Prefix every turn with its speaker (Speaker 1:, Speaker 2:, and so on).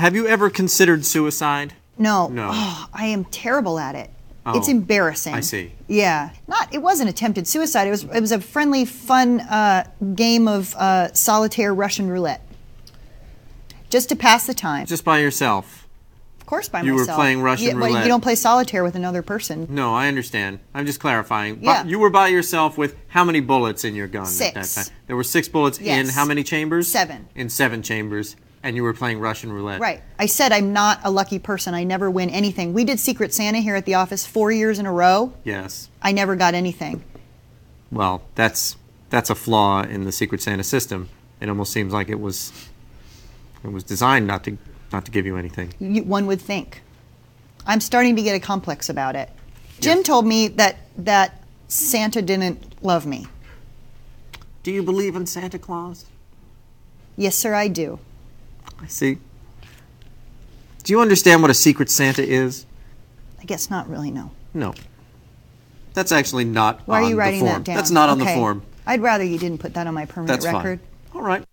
Speaker 1: Have you ever considered suicide?
Speaker 2: No.
Speaker 1: No.
Speaker 2: Oh, I am terrible at it.
Speaker 1: Oh,
Speaker 2: It's embarrassing.
Speaker 1: I see.
Speaker 2: Yeah. It wasn't attempted suicide. It was a friendly, fun game of solitaire Russian roulette. Just to pass the time.
Speaker 1: Just by yourself?
Speaker 2: Of course by
Speaker 1: You
Speaker 2: myself.
Speaker 1: were playing Russian
Speaker 2: Well,
Speaker 1: roulette.
Speaker 2: you don't play solitaire with another person.
Speaker 1: No, I understand. I'm just clarifying.
Speaker 2: Yeah.
Speaker 1: You were by yourself with how many bullets in your gun at that
Speaker 2: 6.
Speaker 1: time? There were 6 bullets in
Speaker 2: Yes.
Speaker 1: how many chambers?
Speaker 2: 7.
Speaker 1: In 7 chambers. And you were playing Russian roulette.
Speaker 2: Right. I said I'm not a lucky person. I never win anything. We did Secret Santa here at the office 4 years in a row.
Speaker 1: Yes.
Speaker 2: I never got anything.
Speaker 1: Well, that's a flaw in the Secret Santa system. It almost seems like it was designed not to give you anything.
Speaker 2: One would think. I'm starting to get a complex about it. Jim
Speaker 1: Yes.
Speaker 2: told me that Santa didn't love me.
Speaker 1: Do you believe in Santa Claus?
Speaker 2: Yes, sir, I do.
Speaker 1: I see. Do you understand what a Secret Santa is?
Speaker 2: I guess not really, no.
Speaker 1: No. That's actually not
Speaker 2: Why
Speaker 1: on
Speaker 2: are you
Speaker 1: the
Speaker 2: writing
Speaker 1: form.
Speaker 2: that down?
Speaker 1: That's not on the
Speaker 2: Okay.
Speaker 1: form.
Speaker 2: I'd rather you didn't put that on my permanent
Speaker 1: That's
Speaker 2: record.
Speaker 1: fine. All right.